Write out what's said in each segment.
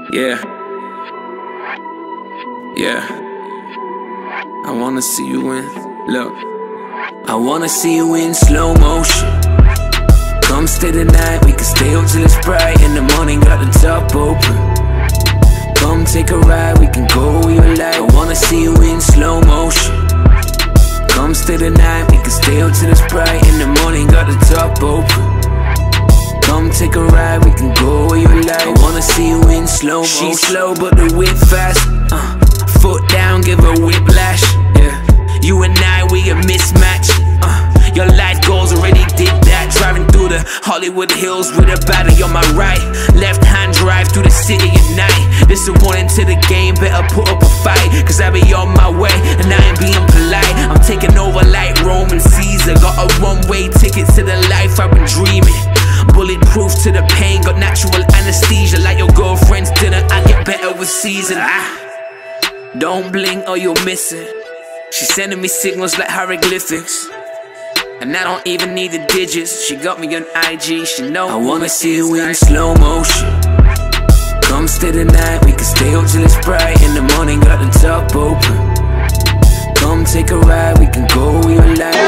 Yeah. Yeah. I wanna see you in, look. I wanna see you in slow motion. Come stay the night, we can stay up till it's bright. In the morning, got the top open. Come take a ride, we can go where you like. I wanna see you in slow motion. Come stay the night, we can stay up till it's bright. In the morning, got the top open. Come take a ride, we can go where you like. I wanna see you in slow motion. She slow, but the whip fast. Foot down, give her whiplash. Yeah, you and I, we a mismatch. Your life goals already did that. Driving through the Hollywood Hills with a baddie on my right. Left hand drive through the city at night. This a warning to the game, better put up a fight. Cause I be on my way and I ain't being polite. I'm taking over like Roman Caesar. Got a one-way ticket to the life I've been dreaming. Bulletproof to the pain, got natural anesthesia. Like your girlfriend's dinner, I get better with season. Don't blink or you'll miss it. She's sending me signals like hieroglyphics, and I don't even need the digits. She got me on IG, she know. I wanna see you in slow motion. Come stay the night, we can stay up till it's bright. In the morning, got the top open. Come take a ride, we can go where you like.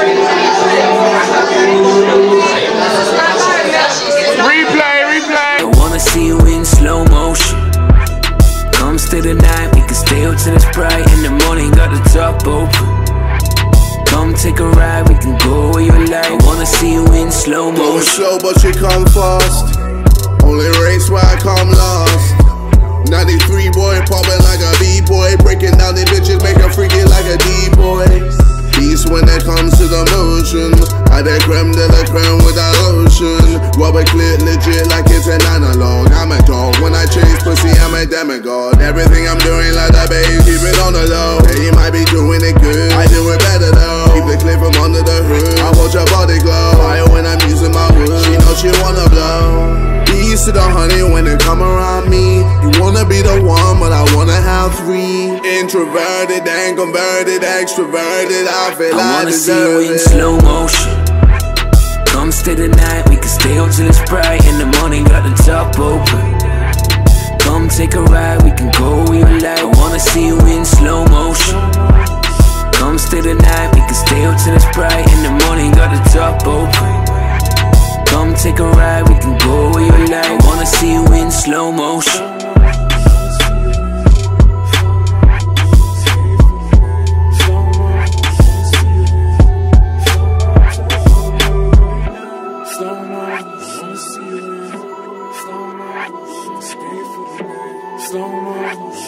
Replay. I wanna see you in slow motion. Come stay the night, we can stay up till it's bright. In the morning, got the top open. Come take a ride, we can go where you like. I wanna see you in slow motion. Going slow, but you come fast. Only race where I come last. 93 boy, popping like a B-boy. Breaking down the bitches, make her freaky like a D-boy. Beast when it comes to the motion. I the creme de la creme with that lotion. Rubber clit legit like it's an analog. I'm a dog, when I chase pussy I'm a demigod. Everything I'm doing like that babe, keep it on the low. Hey, you might be doing it good, I do it better though. Keep the clip from under the hood, I watch her body glow. Fire when I'm using my wood, she knows she wanna blow. Beast to the honey when they come around me. You wanna be the one, but I wanna have three. Introverted and converted, extroverted, I feel I deserve it. I wanna see you in slow motion. Come stay the night, we can stay up till it's bright. In the morning, got the top open. Come take a ride, we can go where you like. I wanna see you in slow motion. Come stay the night, we can stay up till it's bright. In the morning, got the top open. Come take a ride, we can go where you like. I wanna see you in slow motion. Slow mo.